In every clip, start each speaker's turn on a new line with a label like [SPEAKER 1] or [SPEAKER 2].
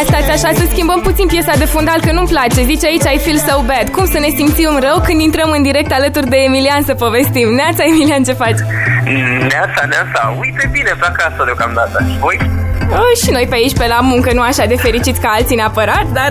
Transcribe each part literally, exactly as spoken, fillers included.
[SPEAKER 1] stați așa, să schimbăm puțin piesa de fundal, că nu-mi place. Zice aici I feel so bad. Cum să ne simțim rău când intrăm în direct alături de Emilian să povestim? Neața, Emilian, ce faci?
[SPEAKER 2] Neața, neața, uite bine pe acasă deocamdată. Și voi?
[SPEAKER 1] O, și noi pe aici, pe la muncă, nu așa de fericiți ca alții neapărat, dar...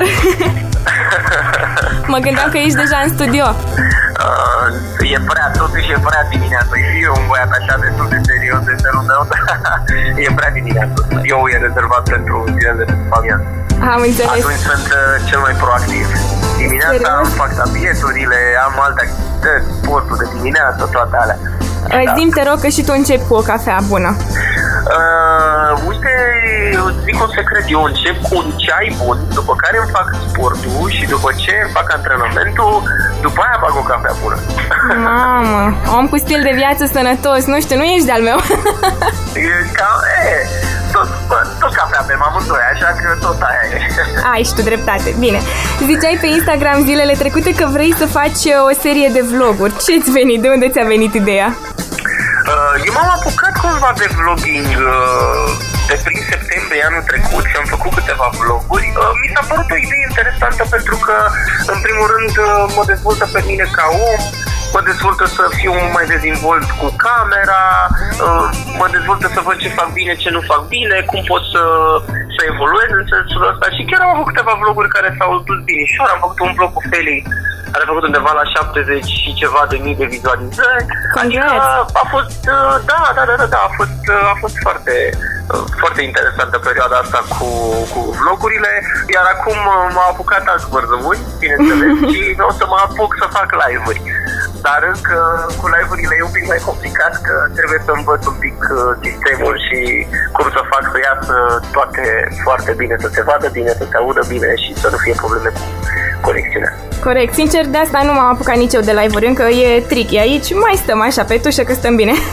[SPEAKER 1] Mă gândeam că ești deja în studio.
[SPEAKER 2] Uh, e prea, totuși e prea dimineață. Și eu un băiat așa destul de serios de felul meu. E prea dimineață. Eu e rezervat pentru zilele de după amiază.
[SPEAKER 1] Am înțeles.
[SPEAKER 2] Atunci sunt uh, cel mai proactiv. Dimineața am fac tabieturile, am alte activități, sportul de dimineață, toate alea.
[SPEAKER 1] Da. Zi-mi, te rog, că și tu începi cu o cafea bună.
[SPEAKER 2] Uh, uite, zic un secret, eu încep cu un ceai bun, după care îmi fac sportul și după ce îmi fac antrenamentul, după aia fac o cafea bună.
[SPEAKER 1] Mamă, om cu stil de viață sănătos, nu știu, nu ești de-al meu.
[SPEAKER 2] E ca, e, tot, tot cafea pe amândoi, așa că tot aia e.
[SPEAKER 1] Ai și tu dreptate, bine. Ziceai pe Instagram zilele trecute că vrei să faci o serie de vloguri. Ce-ți venit? De unde ți-a venit ideea?
[SPEAKER 2] Uh, eu m-am apucat cumva de vlogging uh, de prin septembrie anul trecut și am făcut câteva vloguri. Uh, mi s-a părut o idee interesantă pentru că, în primul rând, uh, mă dezvoltă pe mine ca om, mă dezvoltă să fiu mai dezvolt cu camera, uh, mă dezvoltă să văd ce fac bine, ce nu fac bine, cum pot să, să evoluez în sensul ăsta. Și chiar am făcut câteva vloguri care s-au dus binișor. Am făcut un vlog cu Feli, care a făcut undeva la șaptezeci și ceva de mii de vizualizări. Adică a fost, da, da, da, da, da, a fost, a fost foarte, foarte interesantă perioada asta cu, cu vlogurile, iar acum m-a apucat alți vărzămuni, bineînțeles, și vreau să mă apuc să fac live-uri. Dar încă cu live-urile e un pic mai complicat, că trebuie să învăț un pic sistemul și cum să fac să iasă toate foarte bine, să se vadă bine, să se audă bine și să nu fie probleme cu conexiunea.
[SPEAKER 1] Corect, sincer, de asta nu m-am apucat nici eu de live-uri, încă e tricky aici, mai stăm așa pe tușă că stăm bine.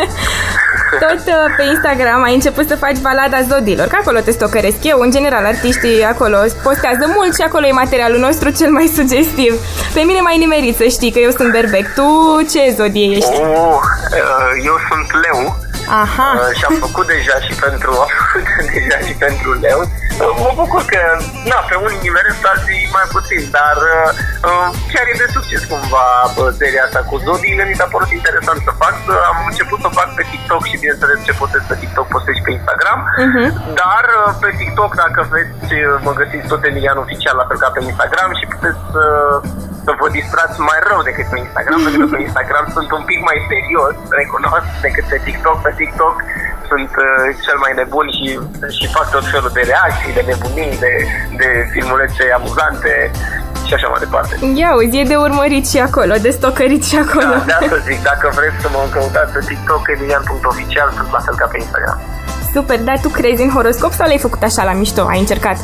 [SPEAKER 1] Tot pe Instagram ai început să faci balada zodiilor, că acolo te stocăresc eu, în general artiștii acolo postează mult și acolo e materialul nostru cel mai sugestiv. Pe mine m-ai nimerit, să știi că eu sunt berbec. Tu ce zodie ești?
[SPEAKER 2] Oh, eu sunt leu.
[SPEAKER 1] Aha.
[SPEAKER 2] Uh, și am făcut deja și pentru am făcut deja și pentru leu. Uh, mă bucur că, na, pe unii niveluri, alții mai puțin, dar uh, chiar e de succes cumva uh, seria asta cu zodiile. Mi s-a părut interesant să fac. Uh, am început să fac pe TikTok și bineînțeles ce postez pe TikTok postez și pe Instagram. Uh-huh. Dar uh, pe TikTok, dacă vreți, mă găsiți tot Emilian Oficial, la fel ca pe Instagram, și puteți uh, să vă distrați mai rău decât pe Instagram, pentru că pe Instagram sunt un pic mai serios, recunosc, decât pe TikTok. Pe TikTok sunt uh, cel mai nebun și, și fac tot felul de reacții, de nebunii, de, de filmulețe amuzante și așa mai departe.
[SPEAKER 1] Ia uzi, e de urmărit și acolo, de stocărit și acolo.
[SPEAKER 2] Da, de asta zic, dacă vreți să mă căutați pe TikTok, emilian punct oficial, sunt la fel ca pe Instagram.
[SPEAKER 1] Super, dar tu crezi în horoscop sau l-ai făcut așa la mișto? Ai încercat?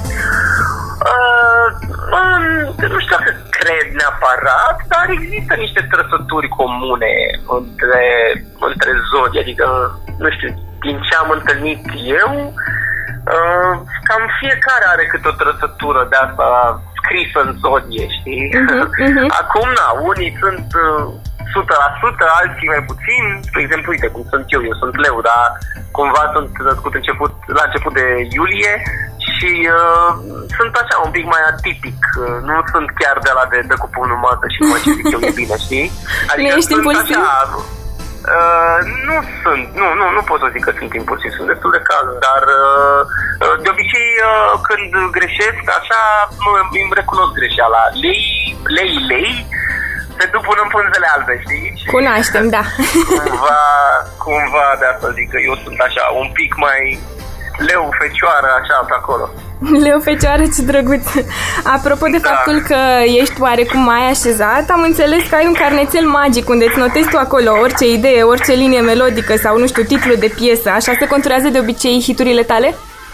[SPEAKER 2] Uh, um, nu știu dacă cred neapărat, dar există niște trăsături comune între, între zodii, adică, nu știu, din ce am întâlnit eu, uh, cam fiecare are câte o trăsătură de asta scrisă în zodie, știi? Uh-huh, uh-huh. Acum, na, unii sunt uh, o sută la sută, alții mai puțin. De exemplu, uite, cum sunt eu, eu sunt leu, dar cumva sunt născut început, la început de iulie și uh, sunt așa un pic mai atipic. Uh, nu sunt chiar de la de, de cu pumnul în masă și numai ce zic eu e bine, știi? Adică
[SPEAKER 1] nu ești impulsiv?
[SPEAKER 2] Așa, uh, nu sunt, nu, nu, nu pot să zic că sunt impulsiv, sunt destul de cald, dar uh, de obicei uh, când greșesc, așa, îmi recunosc greșeala. Lei, lei, lei, se duc până în pânzele albe, știi? Și
[SPEAKER 1] cunoaștem, da.
[SPEAKER 2] Cumva, cumva de asta zic că eu sunt așa, un pic mai leu, fecioară, așa, pe acolo.
[SPEAKER 1] Leu, fecioară, ce drăguț. Apropo de da. faptul că ești oarecum mai așezat, am înțeles că ai un carnețel magic unde îți notezi tu acolo orice idee, orice linie melodică sau, nu știu, titlul de piesă. Așa se conturează de obicei hiturile tale?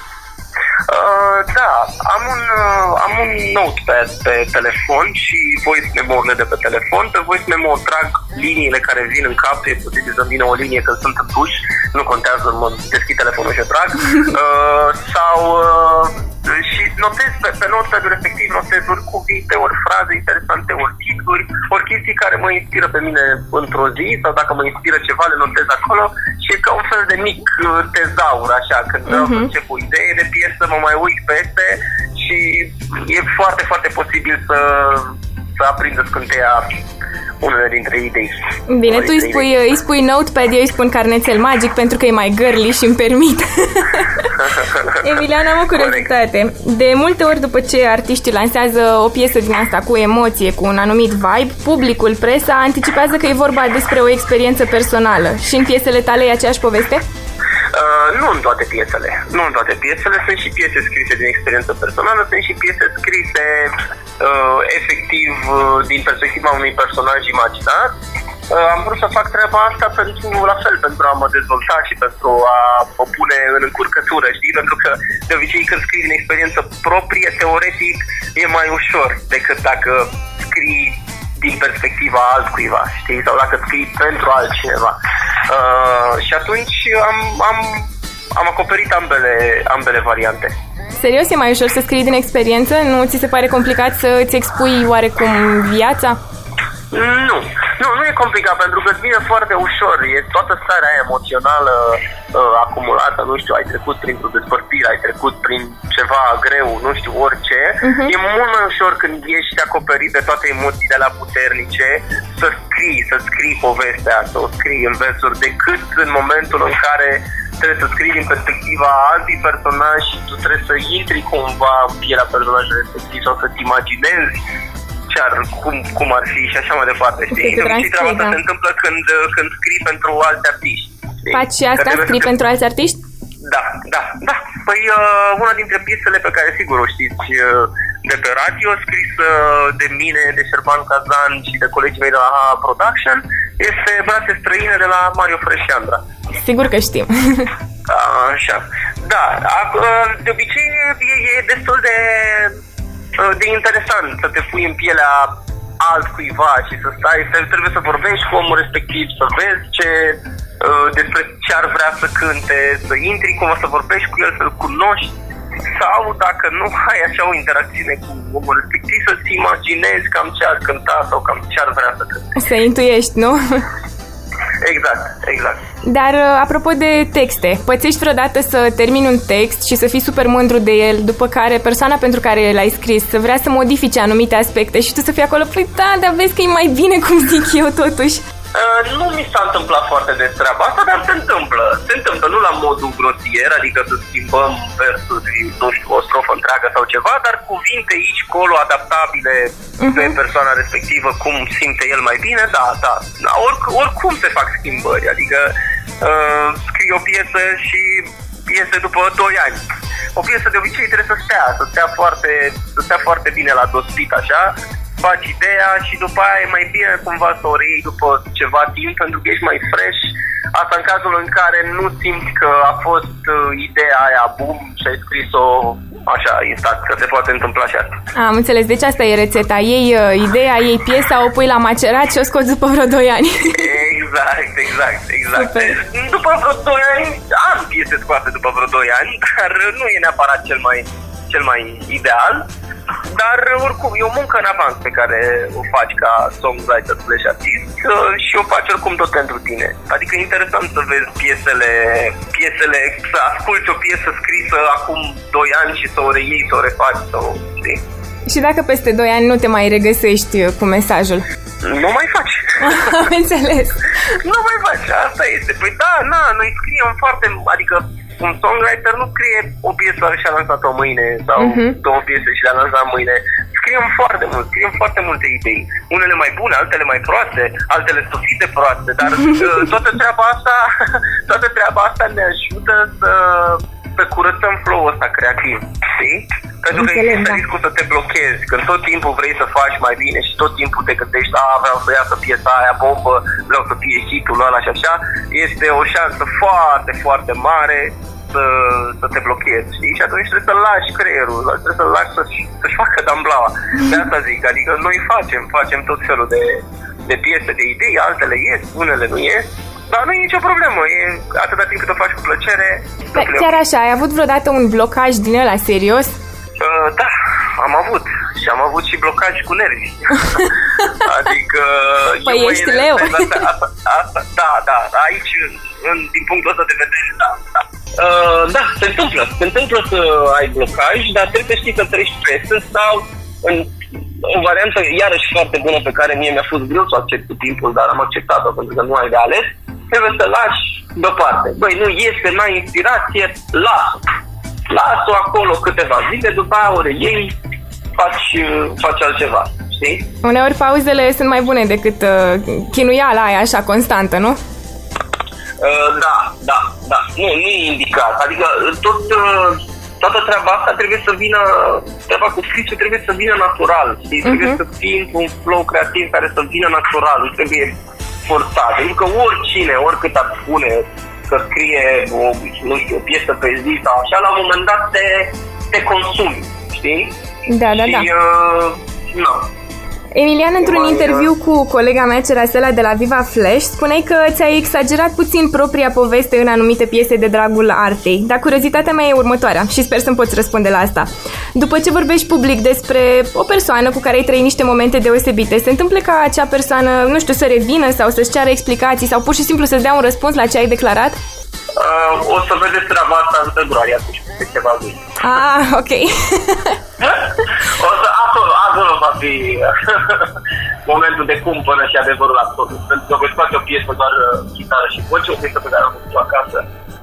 [SPEAKER 2] Uh, da, am un, uh, am un notepad pe telefon și voice memo-urile de pe telefon. Pe voice memo trag liniile care vin în cap, e posibil să vină o linie când sunt în duș, nu contează, mă deschid telefonul și o trag. Uh, sau uh, și notez pe, pe notepad-ul respectiv, notez ori cuvinte, ori fraze interesante, ori titluri, ori chestii care mă inspiră pe mine într-o zi, sau dacă mă inspiră ceva, le notez acolo și e ca un fel de mic tezaur, așa, când vreau uh-huh. să încep o idee de piesă, mă mai uit peste și e foarte, foarte posibil să, să aprindă scânteia unele dintre idei.
[SPEAKER 1] Bine, tu îi spui, îi spui notepad, eu îi spun carnețel magic pentru că e mai girly și îmi permit. Emilian, am o curiozitate. De multe ori după ce artiștii lansează o piesă din asta cu emoție, cu un anumit vibe, publicul, presa, anticipează că e vorba despre o experiență personală. Și în piesele tale e aceeași poveste?
[SPEAKER 2] Uh, nu în toate piesele. Nu în toate piesele. Sunt și piese scrise din experiență personală, sunt și piese scrise uh, efectiv uh, din perspectiva unui personaj imaginar. Uh, am vrut să fac treaba asta pentru, la fel, pentru a mă dezvolta și pentru a mă pune în încurcătură, știi? Pentru că de obicei când scrii din experiență proprie, teoretic, e mai ușor decât dacă scrii din perspectiva altcuiva, știi? Sau dacă scrii pentru altcineva. Uh, și atunci am, am, am acoperit ambele, ambele variante.
[SPEAKER 1] Serios, e mai ușor să scrii din experiență? Nu ți se pare complicat să îți expui oarecum viața?
[SPEAKER 2] Nu, nu, nu e complicat, pentru că îți vine foarte ușor, e toată starea aia emoțională uh, acumulată, nu știu, ai trecut printr-o despărțire, ai trecut prin ceva greu, nu știu, orice. Uh-huh. E mult mai ușor când ești acoperit de toate emoțiile alea puternice să scrii, să scrii povestea, să o scrii în versuri, decât în momentul în care trebuie să scrii din perspectiva altui personaj și tu trebuie să intri cumva în pielea personajului respectiv sau să-ți imaginezi cum, cum ar fi și așa mai departe, știi? De obicei treaba asta da. se întâmplă când, când scrii pentru alți artiști. Știi?
[SPEAKER 1] Faci și asta? Scrii să... pentru alți artiști?
[SPEAKER 2] Da, da, da. Păi uh, una dintre piesele pe care sigur o știți uh, de pe radio, scrisă de mine, de Șerban Cazan și de colegii mei de la Aha Production, este Brațe străine de la Mario Freșandra.
[SPEAKER 1] Sigur că știm.
[SPEAKER 2] Așa. Da, de obicei e, e destul de de interesant să te pui în pielea altcuiva și să stai, să trebuie să vorbești cu omul respectiv, să vezi ce, despre ce ar vrea să cânte, să intri cumva, să vorbești cu el, să-l cunoști, sau dacă nu ai așa o interacțiune cu omul respectiv, să-ți imaginezi cam ce ar cânta sau cam ce ar vrea să cânte.
[SPEAKER 1] Să intuiești, nu?
[SPEAKER 2] Exact, exact.
[SPEAKER 1] Dar, apropo de texte, pățești vreodată să termini un text și să fii super mândru de el, după care persoana pentru care l-ai scris să vrea să modifice anumite aspecte și tu să fii acolo, păi da, dar vezi că e mai bine cum zic eu totuși?
[SPEAKER 2] Uh, nu mi s-a întâmplat foarte des treaba asta, dar se întâmplă. Se întâmplă, nu la modul grosier, adică să schimbăm versuri, nu știu, o strofă întreagă sau ceva, dar cuvinte aici, colo, adaptabile uh-huh. pe persoana respectivă, cum simte el mai bine, da, da. Oric, oricum se fac schimbări, adică uh, scrii o piesă și iese după doi ani. O piesă de obicei trebuie să stea, să stea foarte, să stea foarte bine la dospit, așa, faci ideea și după aia e mai bine cumva să o reiei după ceva timp, pentru că ești mai fresh. Asta în cazul în care nu simți că a fost uh, ideea aia boom și ai scris-o așa instant, că se poate întâmpla și asta.
[SPEAKER 1] Am înțeles, deci asta e rețeta. Iei uh, ideea, iei piesa, o pui la macerat și o scoți după vreo doi ani.
[SPEAKER 2] Exact, exact, exact. Super. După vreo doi ani, am piese scoase după vreo doi ani, dar nu e neapărat cel mai, cel mai ideal. Dar oricum, e o muncă în avans pe care o faci ca songwriter slash artist și o faci oricum tot pentru tine. Adică e interesant să vezi piesele, piesele, să asculti o piesă scrisă acum doi ani și să o reiei, să o refaci, să o știi.
[SPEAKER 1] Și dacă peste doi ani nu te mai regăsești cu mesajul?
[SPEAKER 2] Nu mai faci.
[SPEAKER 1] Am înțeles.
[SPEAKER 2] Nu mai faci, asta este. Păi da, na, noi scriem foarte, adică un songwriter nu scrie o piesă și a lansat-o mâine sau uh-huh. două piese și le-a lansat mâine. Scriem foarte mult, scriem foarte multe idei. Unele mai bune, altele mai proaste, altele stupide proaste, dar uh, toată treaba asta, toată treaba asta ne ajută să, să curățăm flow-ul ăsta creativ, știi? Pentru că există riscul să te blochezi, când tot timpul vrei să faci mai bine și tot timpul te gândești, a, vreau să iasă piesa aia bombă, vreau să fie hitul ăla și așa, este o șansă foarte, foarte mare să, să te blochezi, știi? Și atunci trebuie să lași creierul, trebuie să lași să-și, să-și facă damblaua. De asta zic, adică noi facem, facem tot felul de, de piese, de idei, altele ies, unele nu ies, dar nu e nicio problemă, e atâta timp cât o faci cu plăcere.
[SPEAKER 1] Chiar așa, ai avut vreodată un blocaj din ăla serios?
[SPEAKER 2] Uh, da, am avut. Și am avut și blocaj cu nervi. Adică...
[SPEAKER 1] Păi ești leu.
[SPEAKER 2] Asta, asta, asta, da, da, aici, în, din punctul ăsta de vedere, da, da. Uh, da, se întâmplă. Se întâmplă să ai blocaj, dar trebuie să știi că treci presă sau în o variantă iarăși foarte bună pe care mie mi-a fost greu să accept cu timpul, dar am acceptat-o pentru că nu ai de ales, trebuie să lași deoparte. Băi, nu iese, n-ai inspirație, lasă. Lasă-o acolo câteva zile, după aia ori ei faci, faci altceva, știi?
[SPEAKER 1] Uneori pauzele sunt mai bune decât uh, chinuiala aia așa constantă, nu?
[SPEAKER 2] Uh, da, da, da. Nu, nu e indicat. Adică tot, uh, toată treaba asta trebuie să vină, treaba cu scrisul trebuie să vină natural, știi? Uh-huh. Trebuie să fii într-un flow creativ care să vină natural, nu trebuie forțat. Pentru că oricine, oricât ar spune că scrie o, nu știu, o piesă pe zi sau așa, la un moment dat te, te consumi, știi?
[SPEAKER 1] Da, da,
[SPEAKER 2] și,
[SPEAKER 1] da.
[SPEAKER 2] Uh, no.
[SPEAKER 1] Emilian, într-un mai, interviu uh... cu colega mea, Cerasela, de la Viva Flash, spuneai că ți-ai exagerat puțin propria poveste în anumite piese de dragul artei. Dar curiozitatea mea e următoarea și sper să-mi poți răspunde la asta. După ce vorbești public despre o persoană cu care ai trăit niște momente deosebite, se întâmplă ca acea persoană, nu știu, să revină sau să-și ceară explicații sau pur și simplu să-ți dea un răspuns la ce ai declarat?
[SPEAKER 2] Uh, o să vedeți treaba asta în februarie, atunci, pe ceva luni.
[SPEAKER 1] Ah, ok.
[SPEAKER 2] O să, acolo, acolo va fi momentul de cumpănă și adevărul absolut. Pentru că voi face o piesă doar chitară și voce, o piesă pe care am făcut-o acasă.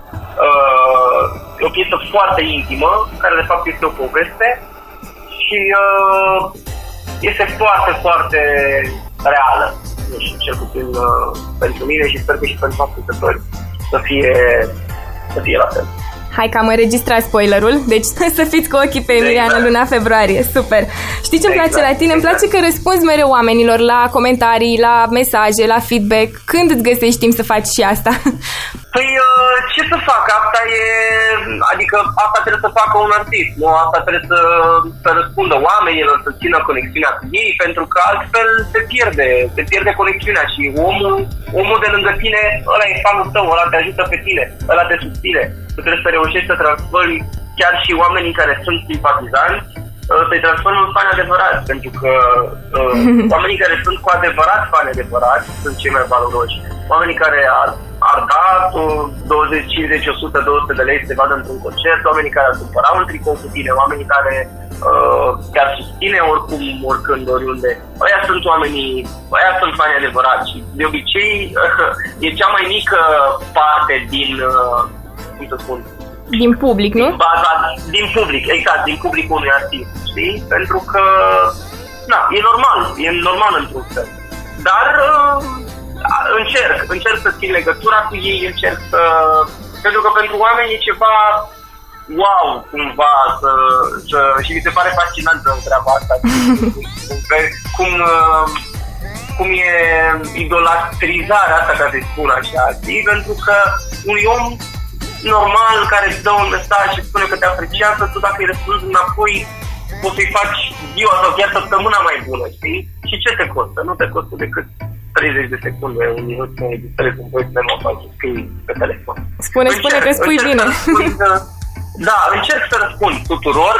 [SPEAKER 2] Uh, o piesă foarte intimă, care de fapt este o poveste și uh, este foarte, foarte reală. Nu știu, cel puțin uh, pentru mine și sper că și pentru ascultători să fie, să fie la fel.
[SPEAKER 1] Hai că am înregistrat spoilerul, deci să fiți cu ochii pe Emilian exact. În luna februarie, super. Știi ce-mi place exact, la tine? Exact. Îmi place că răspunzi mereu oamenilor la comentarii, la mesaje, la feedback. Când îți găsești timp să faci și asta?
[SPEAKER 2] Păi, ce să fac? Asta e... Adică asta trebuie să facă un artist, nu? Asta trebuie să, să răspundă oamenilor, să țină conexiunea cu ei, pentru că altfel se pierde, se pierde conexiunea și omul, omul de lângă tine, ăla e fanul tău, ăla te ajută pe tine, ăla te susține. Tu trebuie să reușești să transformi chiar și oamenii care sunt simpatizanți, să-i transformi în fani adevărați, pentru că uh, oamenii care sunt cu adevărat fani adevărați sunt cei mai valoroși. Oamenii care ar, ar da douăzeci, cincizeci, o sută, două sute de lei să te vadă într-un concert, oamenii care ar cumpăra un tricou cu tine, oamenii care uh, te-ar susține oricum, oricând, oriunde. Aia sunt oamenii, aia sunt fani adevărați și de obicei uh, e cea mai mică parte din, uh, cum să spun,
[SPEAKER 1] din public, nu?
[SPEAKER 2] Din baza, din public, exact, din publicul unui artist, știi? Pentru că, na, e normal, e normal într-un fel. Dar uh, încerc, încerc să țin legătura cu ei, încerc să... Pentru că pentru oameni e ceva wow, cumva, să, să, și mi se pare fascinantă treaba asta. cum, uh, cum e idolatrizarea asta, ca să-i spun așa, știi? Pentru că un om normal care îți dă un mesaj și spune că te apreciază, tu dacă îi răspunzi înapoi poți să-i faci ziua sau chiar săptămâna mai bună, știi? Și ce te costă? Nu te costă decât treizeci de secunde, un minut să registrezi un voice memo sau să scrii pe telefon.
[SPEAKER 1] Spune, încerc, spune că spui bine.
[SPEAKER 2] Răspund, da, încerc să răspund tuturor.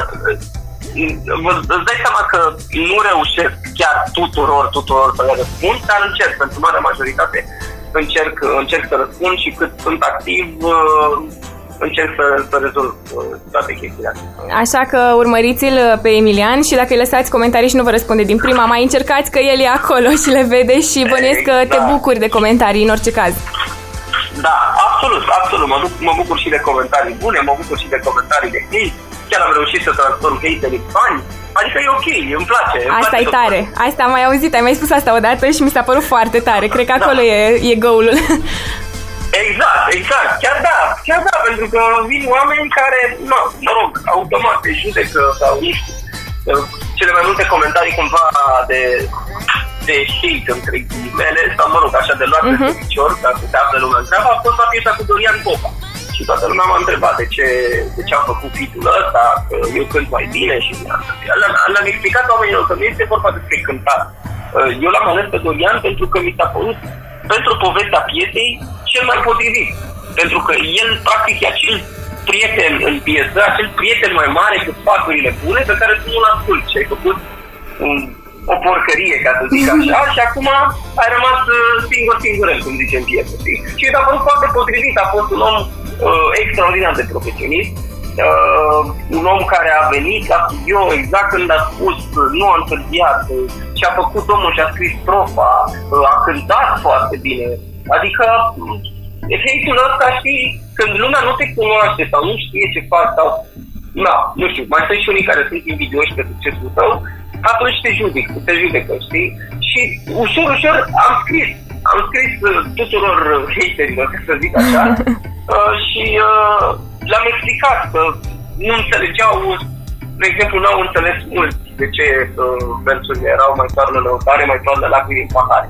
[SPEAKER 2] Îți dai seama că nu reușesc chiar tuturor, tuturor să le răspund, dar încerc, pentru marea majoritate încerc, încerc să răspund și cât sunt activ încerc să, să rezolv toate chestiile astea.
[SPEAKER 1] Așa că urmăriți-l pe Emilian și dacă îi lăsați comentarii și nu vă răspunde din prima, mai încercați că el e acolo și le vede și bănuiesc că te bucuri de comentarii în orice caz.
[SPEAKER 2] Da, absolut, absolut. Mă, mă bucur și de comentarii bune, mă bucur și de comentarii de hate. Chiar am reușit să transform hate în fani. Adică e ok, îmi place. Îmi
[SPEAKER 1] asta
[SPEAKER 2] place
[SPEAKER 1] e tare. Tot. Asta am mai auzit, ai mai spus asta odată și mi s-a părut foarte tare. Cred că acolo da. e, e goal-ul.
[SPEAKER 2] Exact, exact. Chiar da, chiar da, pentru că vin oameni care, nu, mă rog, automat te judecă sau nu știu. Cele mai multe comentarii cumva de, de hate, între ghilimele, sau mă rog, așa de luat uh-huh. de picior, ca să te află lumea întreabă, a fost la piesa cu Dorian Popa. Și toată lumea m-a întrebat de ce, de ce am făcut feat-ul ăsta, că eu cânt mai bine și le-am explicat oamenilor că nu este vorba despre cântat. Eu l-am ales pe Dorian pentru că mi s-a părut, pentru povestea piesei, cel mai potrivit. Pentru că el, practic, e acel prieten în piesă, acel prieten mai mare cu sfaturile bune pe care tu nu-l asculti. Și ai făcut un, o porcărie, ca să zic așa, și acum ai rămas singur, singur, cum zice în piesă. Știi? Și s-a părut foarte potrivit, a fost un om uh, extraordinar de profesionist. Uh, un om care a venit la studio exact când a spus, nu a întârziat, și a făcut omul și a scris strofa, uh, a cântat foarte bine. Adică efectul ăsta, știi, când lumea nu te cunoaște sau nu știe ce faci sau, na, nu știu, mai sunt și unii care sunt invidioși pe succesul tău, atunci te judec, te judecă, știi? Și ușor, ușor am scris, am scris uh, tuturor haterilor, să zic așa, uh, și uh, le-am explicat că nu înțelegeau, de exemplu, nu au înțeles mult de ce uh, versurile erau mai toarnă lăutare, mai toarnă lacrimi în pahare.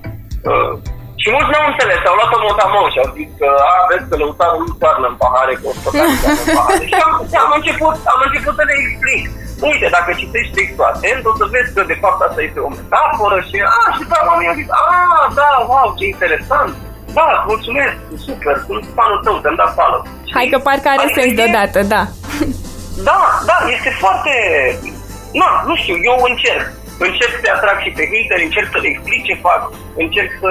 [SPEAKER 2] Uh, și mulți n-au înțeles, au luat-o motamon și au zis că, a, vezi că lăutarul nu toarnă în pahare, că o să în pahare. Și am, am, început, am început să le explic. Uite, dacă citești textul atent, o să vezi că de fapt asta este o metaforă și, a, și da, oamenii au zis, a, da, wow, ce interesant. Da, mulțumesc, super, sunt fanul tău, te-am dat follow.
[SPEAKER 1] Hai că parcă are
[SPEAKER 2] adică
[SPEAKER 1] sens deodată, da.
[SPEAKER 2] Da, da, este foarte... Na, nu știu, eu încerc. Încerc să atrag și pe hater, încerc să le explic ce fac, încerc să...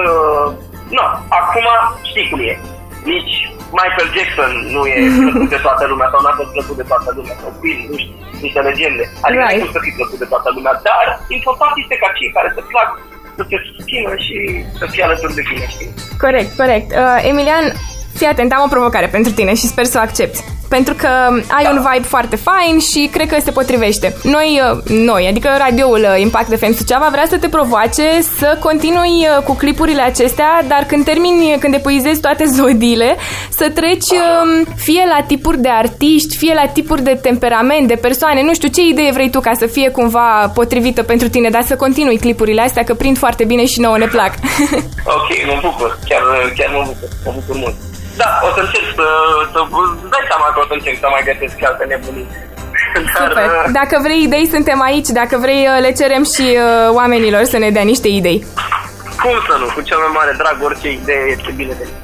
[SPEAKER 2] Na, acum știi cum e. Nici Michael Jackson nu e plăcut de toată lumea sau n-a fost plăcut de toată lumea sau Queen, nu știu, niște legende. Adică right. Nu să fii plăcut de toată lumea, dar important este ca cei care să plac să te susțină și să fie alături de tine, știi?
[SPEAKER 1] Corect, corect. Uh, Emilian, fii atent, am o provocare pentru tine și sper să o accepti. Pentru că ai da. un vibe foarte fain și cred că se potrivește. Noi, noi, adică radioul Impact F M Suceava vrea să te provoace să continui cu clipurile acestea, dar când termini, când epuizezi toate zodiile, să treci fie la tipuri de artiști, fie la tipuri de temperament, de persoane. Nu știu, ce idee vrei tu ca să fie cumva potrivită pentru tine, dar să continui clipurile astea, că prind foarte bine și nouă ne plac.
[SPEAKER 2] Ok, mă bucur, chiar, chiar mă bucur, mă bucur mult. Da, o să încerc să, să îți dai seama că o să încerc să mai găsesc alte nebunii. Dar,
[SPEAKER 1] super. Dacă vrei idei, suntem aici. Dacă vrei, le cerem și uh, oamenilor să ne dea niște idei.
[SPEAKER 2] Cum să nu? Cu cel mai mare drag, orice idee este bine de